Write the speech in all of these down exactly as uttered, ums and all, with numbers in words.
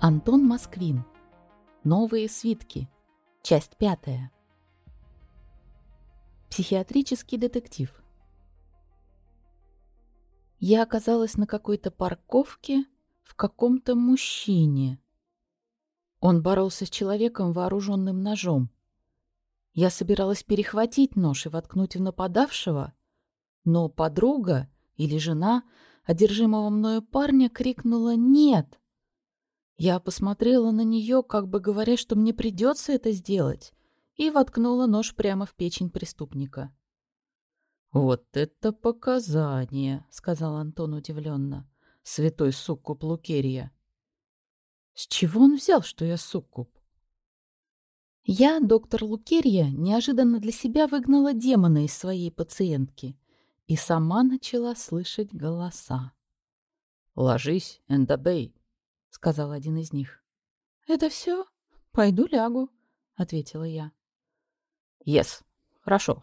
Антон Москвин. Новые свитки. Часть пятая. Психиатрический детектив. Я оказалась на какой-то парковке в каком-то мужчине. Он боролся с человеком, вооруженным ножом. Я собиралась перехватить нож и воткнуть в нападавшего, но подруга или жена одержимого мною парня крикнула «Нет!». Я посмотрела на нее, как бы говоря, что мне придется это сделать, и воткнула нож прямо в печень преступника. «Вот это показание!» — сказал Антон удивленно. «Святой суккуб Лукерья!» «С чего он взял, что я суккуб?» Я, доктор Лукерья, неожиданно для себя выгнала демона из своей пациентки и сама начала слышать голоса. «Ложись, and obey», — сказал один из них. «Это все? Пойду лягу», — ответила я. «Yes, хорошо».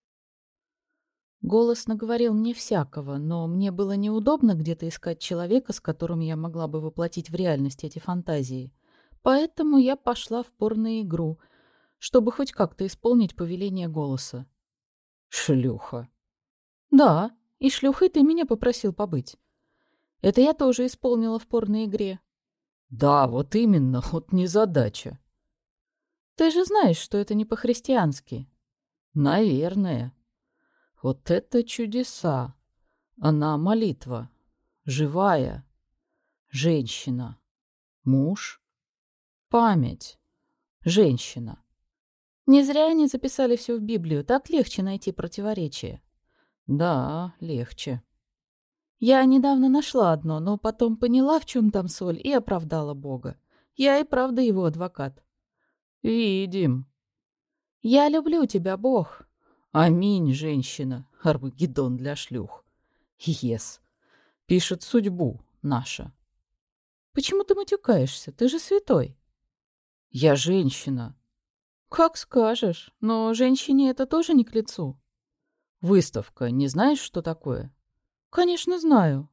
Голос наговорил мне всякого, но мне было неудобно где-то искать человека, с которым я могла бы воплотить в реальность эти фантазии. Поэтому я пошла в порно-игру, чтобы хоть как-то исполнить повеление голоса. «Шлюха». «Да, и шлюхой ты меня попросил побыть. Это я тоже исполнила в порно-игре». «Да, вот именно, вот незадача». «Ты же знаешь, что это не по-христиански». «Наверное. Вот это чудеса. Она молитва. Живая. Женщина. Муж. Память. Женщина». Не зря они записали все в Библию, так легче найти противоречия. «Да, легче». Я недавно нашла одно, но потом поняла, в чем там соль, и оправдала Бога. Я и правда его адвокат. «Видим». Я люблю тебя, Бог. «Аминь, женщина. Армагеддон для шлюх». «Ес». Пишет судьбу наша. Почему ты матюкаешься? Ты же святой. «Я женщина». Как скажешь, но женщине это тоже не к лицу. «Выставка. Не знаешь, что такое?» Конечно, знаю.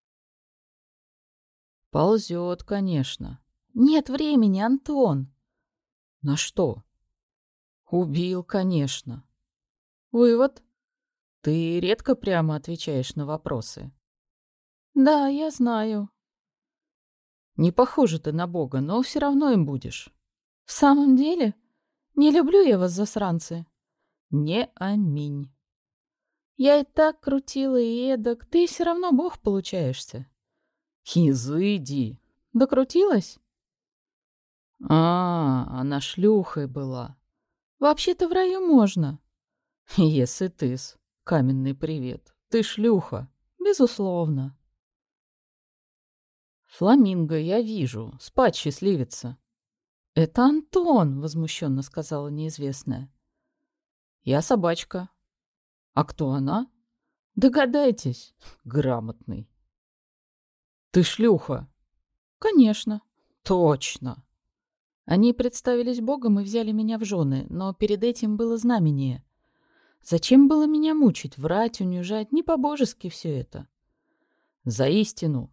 «Ползет, конечно». Нет времени, Антон. «На что?» «Убил, конечно». Вывод? Ты редко прямо отвечаешь на вопросы. Да, я знаю. Не похожа ты на Бога, но все равно им будешь. В самом деле? Не люблю я вас, засранцы. Не аминь. Я и так крутила и эдак, ты все равно Бог получаешься. Изыди. Докрутилась? А, она шлюхой была. Вообще-то в раю можно. Если ты-с. Каменный привет. Ты шлюха. Безусловно. Фламинго, я вижу. Спать счастливица. Это Антон, возмущенно сказала неизвестная. Я собачка. А кто она? Догадайтесь. Грамотный. Ты шлюха. Конечно. Точно. Они представились Богом и взяли меня в жены, но перед этим было знамение. Зачем было меня мучить, врать, унижать? Не по-божески все это. За истину.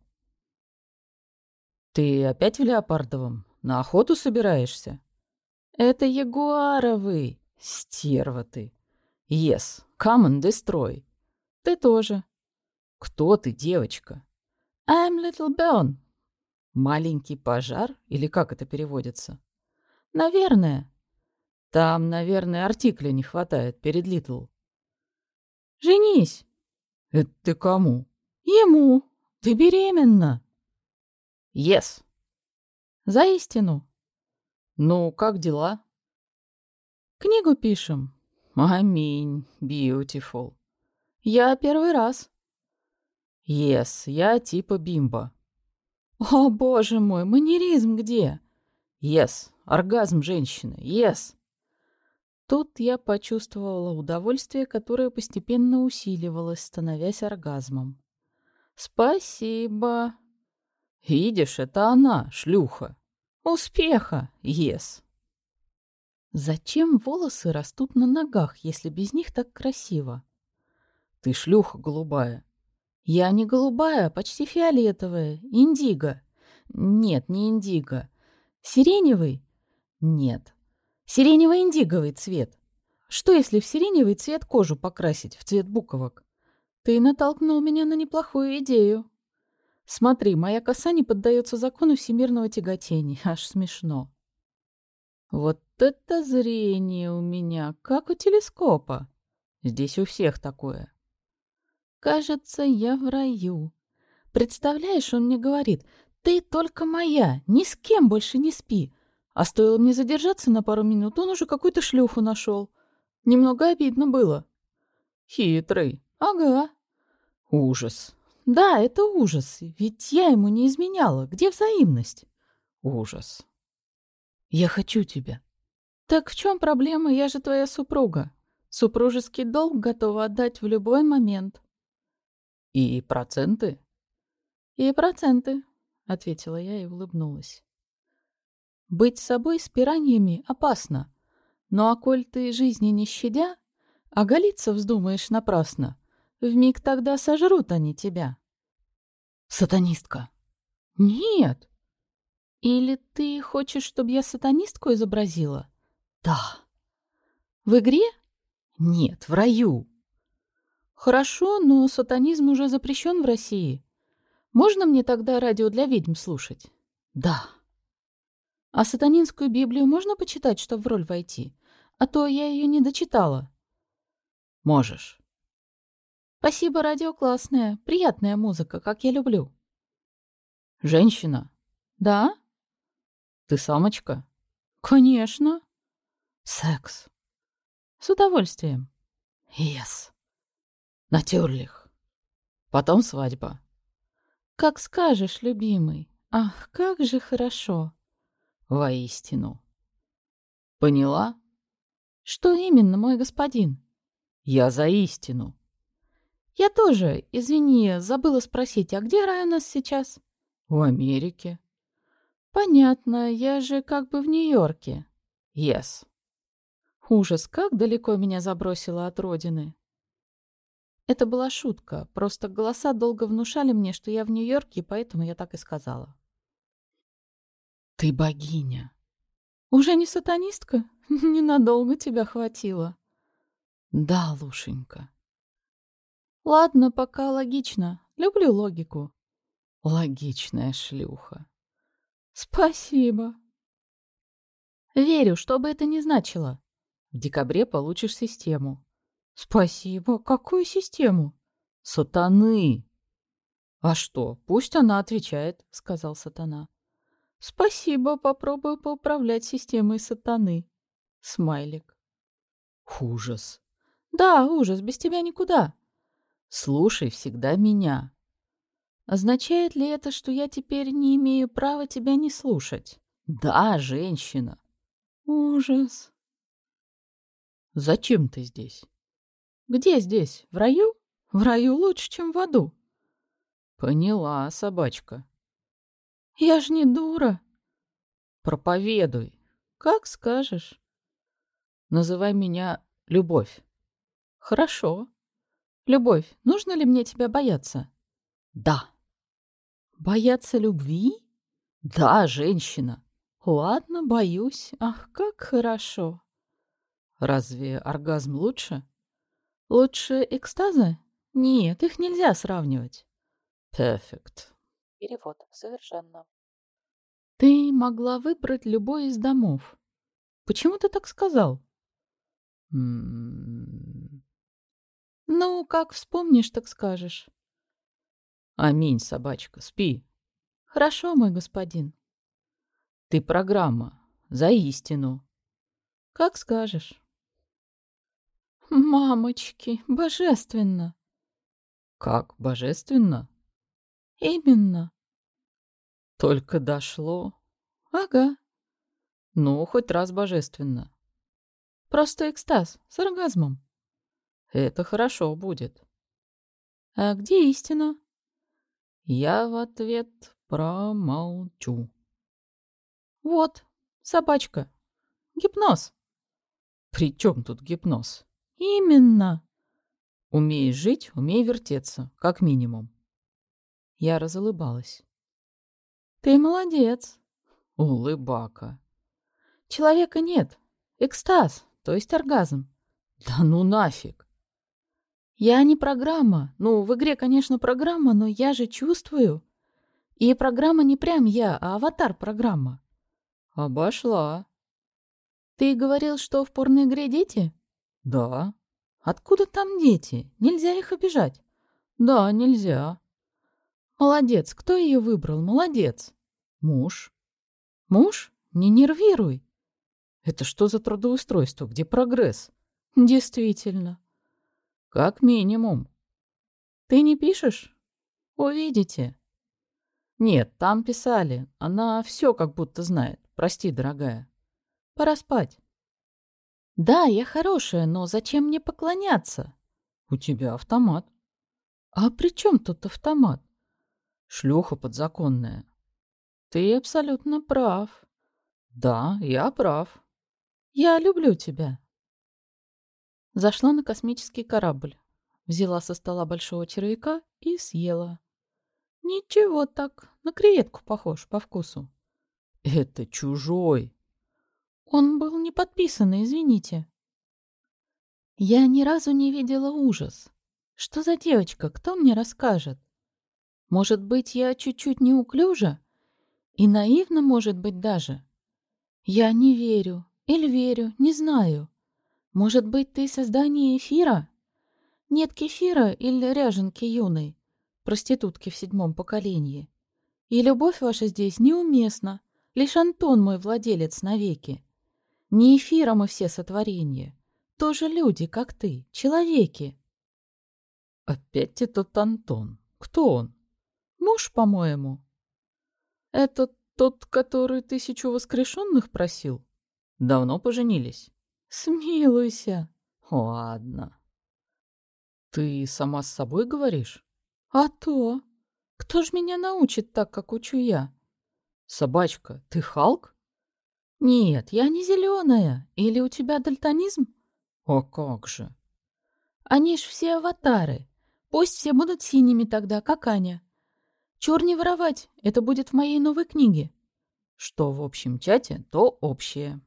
Ты опять в леопардовом? На охоту собираешься? Это ягуаровый. Стерва ты. Yes, come and destroy. Ты тоже. Кто ты, девочка? I'm little burn. Маленький пожар? Или как это переводится? Наверное. Там, наверное, артикля не хватает перед little. Женись. Это ты кому? Ему. Ты беременна. Yes. За истину. Ну, как дела? Книгу пишем. Аминь. Beautiful. Я первый раз. Yes, я типа бимба. О, боже мой, манеризм где? Yes, оргазм женщины. Yes. Тут я почувствовала удовольствие, которое постепенно усиливалось, становясь оргазмом. Спасибо. Видишь, это она, шлюха. Успеха. Yes. Зачем волосы растут на ногах, если без них так красиво? Ты шлюха голубая. Я не голубая, а почти фиолетовая, индиго. Нет, не индиго. Сиреневый? Нет. Сиренево-индиговый цвет. Что, если в сиреневый цвет кожу покрасить, в цвет буковок? Ты натолкнул меня на неплохую идею. Смотри, моя коса не поддается закону всемирного тяготения. Аж смешно. Вот это зрение у меня, как у телескопа. Здесь у всех такое. Кажется, я в раю. Представляешь, он мне говорит: ты только моя, ни с кем больше не спи. А стоило мне задержаться на пару минут, он уже какую-то шлюху нашел. Немного обидно было. Хитрый. Ага. Ужас. Да, это ужас, ведь я ему не изменяла. Где взаимность? Ужас. Я хочу тебя. Так в чем проблема? Я же твоя супруга. Супружеский долг готова отдать в любой момент. И проценты? И проценты, ответила я и улыбнулась. Быть собой с пираньями опасно. Ну а коль ты жизни не щадя, оголиться вздумаешь напрасно, вмиг тогда сожрут они тебя. Сатанистка. Нет. Или ты хочешь, чтобы я сатанистку изобразила? Да. В игре? Нет, в раю. Хорошо, но сатанизм уже запрещен в России. Можно мне тогда радио для ведьм слушать? Да. А сатанинскую Библию можно почитать, чтобы в роль войти? А то я ее не дочитала. Можешь. Спасибо, радио классное. Приятная музыка, как я люблю. Женщина. Да? Ты самочка? Конечно. Секс. С удовольствием. Yes. Натюрлих. Потом свадьба. Как скажешь, любимый. Ах, как же хорошо. Воистину. Поняла? Что именно, мой господин? Я за истину. Я тоже, извини, забыла спросить, а где рай у нас сейчас? В Америке. Понятно, я же как бы в Нью-Йорке. Yes. Ужас, как далеко меня забросило от родины. Это была шутка, просто голоса долго внушали мне, что я в Нью-Йорке, поэтому я так и сказала. Ты богиня. Уже не сатанистка? Ненадолго тебя хватило. Да, Лушенька. Ладно, пока логично. Люблю логику. Логичная шлюха. Спасибо. Верю, что бы это ни значило. В декабре получишь систему. Спасибо. Какую систему? Сатаны. А что, пусть она отвечает, сказал сатана. Спасибо, попробую поуправлять системой сатаны. Смайлик. Ужас. Да, ужас, без тебя никуда. Слушай всегда меня. Означает ли это, что я теперь не имею права тебя не слушать? Да, женщина. Ужас. Зачем ты здесь? Где здесь? В раю? В раю лучше, чем в аду. Поняла, собачка. Я ж не дура. Проповедуй. Как скажешь. Называй меня Любовь. Хорошо. Любовь, нужно ли мне тебя бояться? Да. Бояться любви? Да, женщина. Ладно, боюсь. Ах, как хорошо. Разве оргазм лучше? Лучше экстаза? Нет, их нельзя сравнивать. Perfect. Перевод. Совершенно. Ты могла выбрать любой из домов. Почему ты так сказал? М-м-м. Ну, как вспомнишь, так скажешь. Аминь, собачка, спи. Хорошо, мой господин. Ты программа. За истину. Как скажешь. Мамочки, божественно. Как божественно? Именно. Только дошло. Ага. Ну, хоть раз божественно. Просто экстаз с оргазмом. Это хорошо будет. А где истина? Я в ответ промолчу. Вот, собачка. Гипноз. При чем тут гипноз? Именно. Умеешь жить, умей вертеться, как минимум. Я разулыбалась. Ты молодец. Улыбака. Человека нет. Экстаз, то есть оргазм. Да ну нафиг. Я не программа. Ну, в игре, конечно, программа, но я же чувствую. И программа не прям я, а аватар-программа. Обошла. Ты говорил, что в порноигре дети? Да. Откуда там дети? Нельзя их обижать. Да, нельзя. Молодец. Кто ее выбрал? Молодец. Муж. Муж? Не нервируй. Это что за трудоустройство? Где прогресс? Действительно. Как минимум. Ты не пишешь? Увидите. Нет, там писали. Она все как будто знает. Прости, дорогая. Пора спать. Да, я хорошая, но зачем мне поклоняться? У тебя автомат. А при чем тут автомат? Шлюха подзаконная. Ты абсолютно прав. Да, я прав. Я люблю тебя. Зашла на космический корабль. Взяла со стола большого червяка и съела. Ничего так, на креветку похож по вкусу. Это чужой. Он был не подписанный, извините. Я ни разу не видела ужас. Что за девочка, кто мне расскажет? Может быть, я чуть-чуть неуклюжа? И наивна, может быть, даже? Я не верю. Или верю, не знаю. Может быть, ты создание эфира? Нет кефира или ряженки юной, проститутки в седьмом поколении. И любовь ваша здесь неуместна. Лишь Антон мой владелец навеки. Не эфира мы все сотворения. Тоже люди, как ты, человеки. Опять этот Антон. Кто он? Муж, по-моему. Это тот, который тысячу воскрешенных просил? Давно поженились? Смилуйся. Ладно. Ты сама с собой говоришь? А то. Кто ж меня научит так, как учу я? Собачка, ты Халк? Нет, я не зеленая. Или у тебя дальтонизм? А как же? Они ж все аватары. Пусть все будут синими тогда, как Аня. Чур не воровать, это будет в моей новой книге. Что в общем чате, то общее.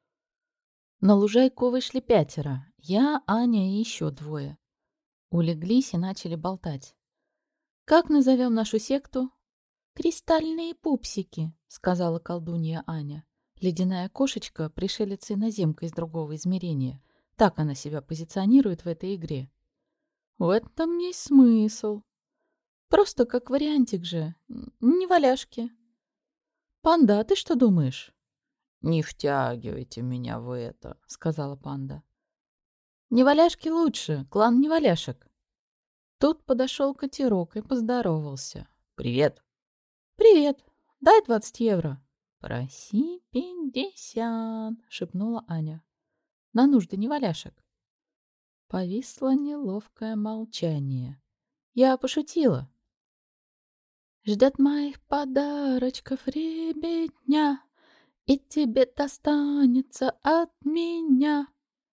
На лужайку вышли пятеро. Я, Аня и еще двое. Улеглись и начали болтать. «Как назовем нашу секту?» «Кристальные пупсики», — сказала колдунья Аня. Ледяная кошечка, пришелица иноземка из другого измерения. Так она себя позиционирует в этой игре. В этом есть смысл. Просто как вариантик же. Не валяшки. Панда, а ты что думаешь? Не втягивайте меня в это, сказала панда. Неваляшки лучше, клан неваляшек. Тут подошел катерок и поздоровался. Привет. Привет. Дай двадцать евро. Проси пятьдесят, шепнула Аня. На нужды неваляшек. Повисло неловкое молчание. Я пошутила. Ждет моих подарочков ребятня, и тебе достанется от меня.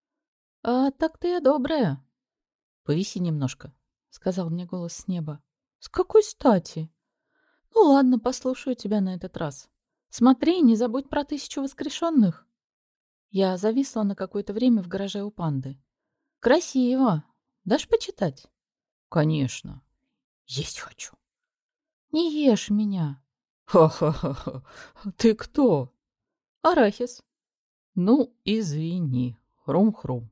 А так ты я добрая. Повиси немножко, сказал мне голос с неба. С какой стати? Ну ладно, послушаю тебя на этот раз. Смотри, не забудь про тысячу воскрешенных. Я зависла на какое-то время в гараже у панды. Красиво. Дашь почитать? Конечно. Есть хочу. Не ешь меня. Ха-ха-ха. Ты кто? Арахис. Ну, извини. Хрум-хрум.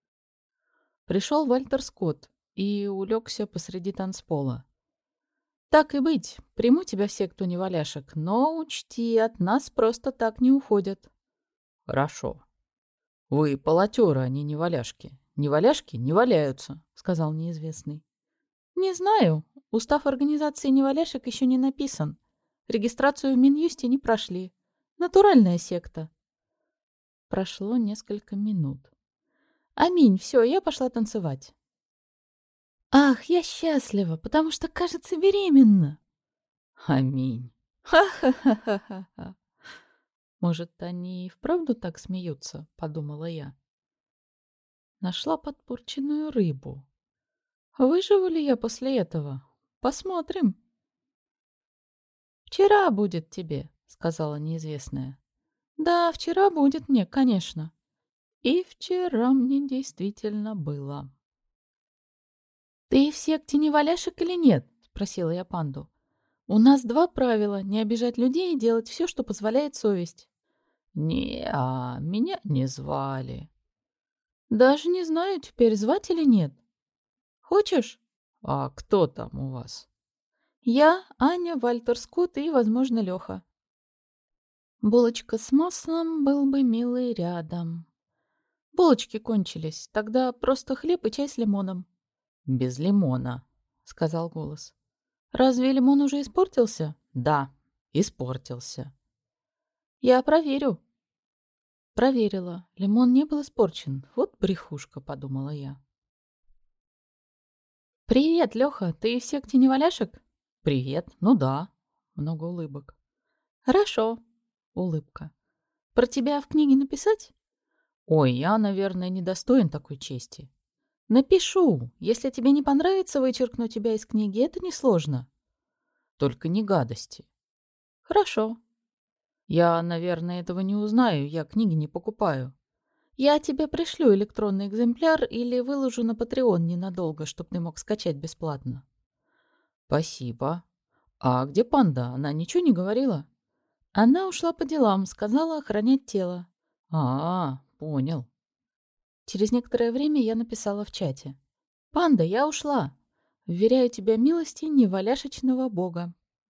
Пришел Вальтер Скотт и улегся посреди танцпола. Так и быть, приму тебя в секту неваляшек, но учти, от нас просто так не уходят. Хорошо. Вы полотеры, а не неваляшки. Неваляшки не валяются, сказал неизвестный. Не знаю. Устав организации неваляшек еще не написан. Регистрацию в Минюсте не прошли. Натуральная секта. Прошло несколько минут. Аминь, все, я пошла танцевать. Ах, я счастлива, потому что, кажется, беременна. Аминь. Ха-ха-ха-ха-ха. Может, они и вправду так смеются, подумала я. Нашла подпорченную рыбу. Выживу ли я после этого? Посмотрим. Вчера будет тебе, сказала неизвестная. Да, вчера будет мне, конечно. И вчера мне действительно было. Ты в секте неваляшек или нет? Спросила я панду. У нас два правила: не обижать людей и делать все, что позволяет совесть. Не, а меня не звали. Даже не знаю теперь, звать или нет. Хочешь? А кто там у вас? Я, Аня, Вальтер Скотт и, возможно, Леха. Булочка с маслом был бы милый рядом. Булочки кончились, тогда просто хлеб и чай с лимоном. Без лимона, сказал голос. Разве лимон уже испортился? Да, испортился. Я проверю. Проверила. Лимон не был испорчен. Вот брехушка, подумала я. Привет, Леха, ты в секте неваляшек? Привет, ну да. Много улыбок. Хорошо. Улыбка. Про тебя в книге написать? Ой, я, наверное, недостоин такой чести. Напишу. Если тебе не понравится вычеркнуть тебя из книги, это несложно. Только не гадости. Хорошо. Я, наверное, этого не узнаю, я книги не покупаю. Я тебе пришлю электронный экземпляр или выложу на Patreon ненадолго, чтобы ты мог скачать бесплатно. Спасибо. А где панда? Она ничего не говорила? Она ушла по делам, сказала охранять тело. А, понял. Через некоторое время я написала в чате. Панда, я ушла. Вверяю тебя милости неваляшечного бога.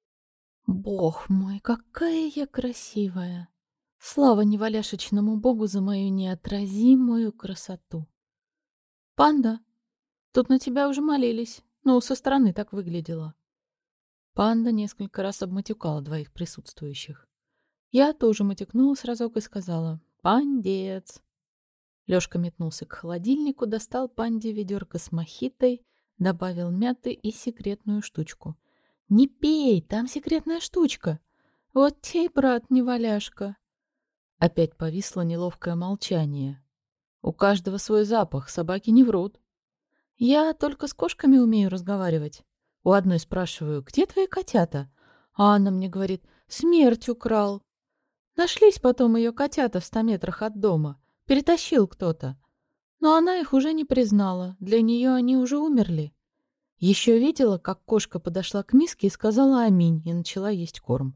Бог мой, какая я красивая! Слава неваляшечному богу за мою неотразимую красоту. Панда, тут на тебя уже молились. Ну, со стороны так выглядело. Панда несколько раз обматюкала двоих присутствующих. Я тоже матюкнулась разок и сказала: «Пандец!» Лёшка метнулся к холодильнику, достал панде ведерко с мохитой, добавил мяты и секретную штучку. «Не пей, там секретная штучка! Вот те, брат, неваляшка!» Опять повисло неловкое молчание. У каждого свой запах, собаки не врут. Я только с кошками умею разговаривать. У одной спрашиваю: «Где твои котята?» А она мне говорит: «Смерть украл». Нашлись потом ее котята в ста метрах от дома. Перетащил кто-то. Но она их уже не признала. Для нее они уже умерли. Еще видела, как кошка подошла к миске и сказала «Аминь» и начала есть корм.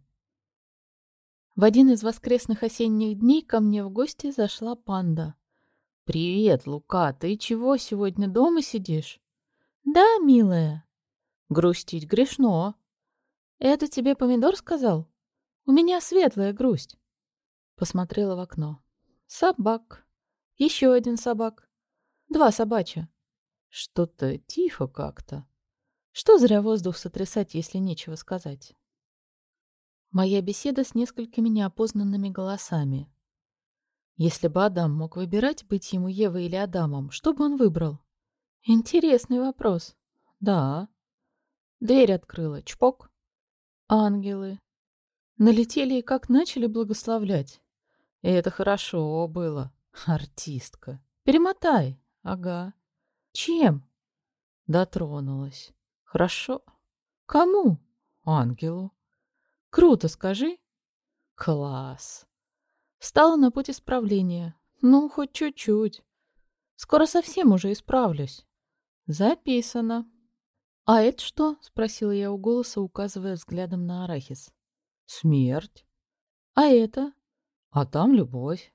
В один из воскресных осенних дней ко мне в гости зашла панда. «Привет, Лука, ты чего, сегодня дома сидишь?» «Да, милая». «Грустить грешно». «Это тебе помидор сказал?» «У меня светлая грусть». Посмотрела в окно. «Собак. Еще один собак. Два собачья. Что-то тихо как-то. Что зря воздух сотрясать, если нечего сказать?» Моя беседа с несколькими неопознанными голосами. Если бы Адам мог выбирать, быть ему Евой или Адамом, что бы он выбрал? Интересный вопрос. Да. Дверь открыла. Чпок. Ангелы. Налетели и как начали благословлять. И это хорошо было. Артистка. Перемотай. Ага. Чем? Дотронулась. Хорошо. Кому? Ангелу. Круто, скажи. Класс. Встала на путь исправления. Ну, хоть чуть-чуть. Скоро совсем уже исправлюсь. Записано. А это что? Спросила я у голоса, указывая взглядом на арахис. Смерть. А это? А там любовь.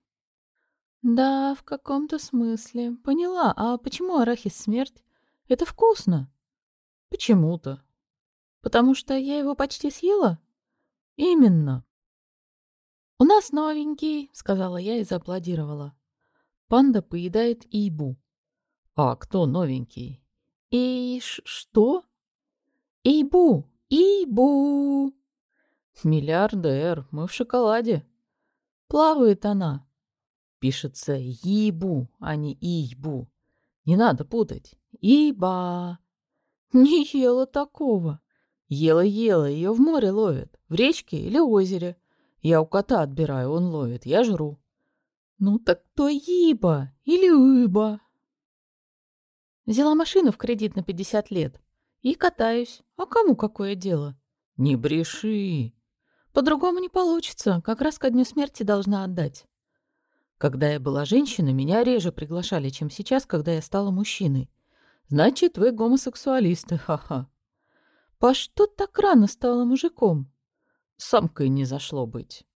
Да, в каком-то смысле. Поняла. А почему арахис смерть? Это вкусно. Почему-то. Потому что я его почти съела? Именно. «У нас новенький», — сказала я и зааплодировала. Панда поедает ибу. «А кто новенький?» «И что?» «Ибу! Ибу!» «Миллиардер, мы в шоколаде». «Плавает она». Пишется «ибу», а не «ибу». Не надо путать. «Иба». Не ела такого. Ела-ела, ее в море ловят. В речке или озере. Я у кота отбираю, он ловит, я жру. Ну так то иба или ыба. Взяла машину в кредит на пятьдесят лет и катаюсь. А кому какое дело? Не бреши. По-другому не получится. Как раз ко дню смерти должна отдать. Когда я была женщиной, меня реже приглашали, чем сейчас, когда я стала мужчиной. Значит, вы гомосексуалисты, ха-ха. По что так рано стала мужиком? Самкой не зашло быть.